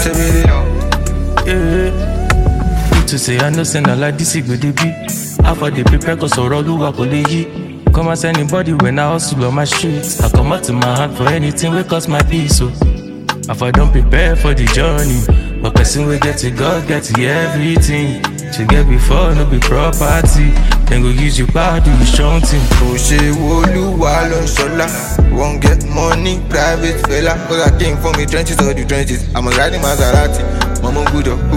To say I know send a like this it go dey be. Half of the prepare cause or all work on the come as anybody when I hustle on my streets. I come out to my hand for anything wey cause my peace. So if I don't prepare for the journey, but person will get to God, get to everything. To get before, no be property. Then go use your power, do your strong thing. Won't get money, private fella. Cause I came from the trenches or the trenches. I'm a riding Maserati. Mama good up,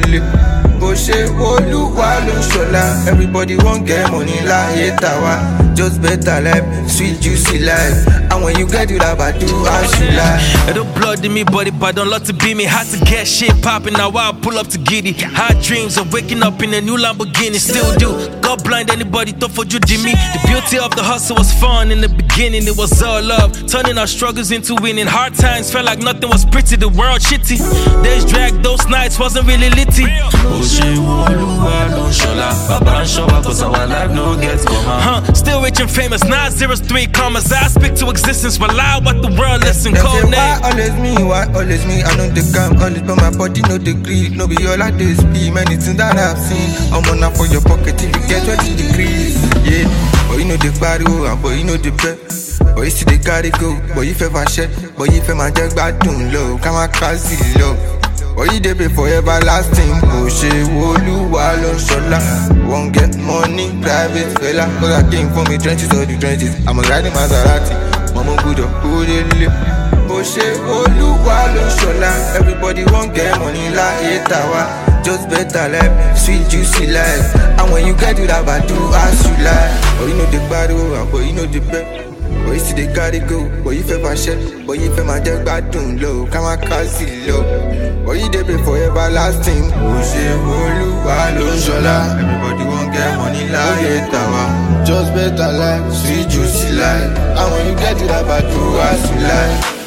everybody won't get money like it. Just better life, sweet juicy life. And when you get it up, I do as you like. It don't blood in me body, but don't love to be me. Had to get shit popping, now I pull up to giddy. Hard dreams of waking up in a new Lamborghini, still do. God blind anybody thought for you did me. The beauty of the hustle was fun in the beginning, it was all love. Turning our struggles into winning. Hard times felt like nothing was pretty, the world shitty. Days dragged, those nights wasn't really litty. Still rich and famous, 9 zeros, 3 commas. I speak to existence, rely what the world listen. Code name. Why always me? I know the calm, always but my body no degree. No be all like this, be many things that I've seen. I'm on up for your pocket till you get 20 degrees. Yeah, but you know the body, but you know the pet. But you see the carry go, but you feel my shit. But you feel my jack back down low, come on crazy low. But you dey pay for everlasting. Won't get money, private fella. Cause I came from the trenches or the trenches. I'm a riding Maserati. Mama good up, everybody won't get money like it. Just better life, sweet juicy life. And when you get it up, I do as you like. But you know the body, but you know the pet. But you see the carry go, but you feel my shit. But you feel my jack back down low, come on crazy low. But you dey pay for everlasting. Everybody won't get money like it. Just better life, sweet juicy life. And when you get it up, I do as you like.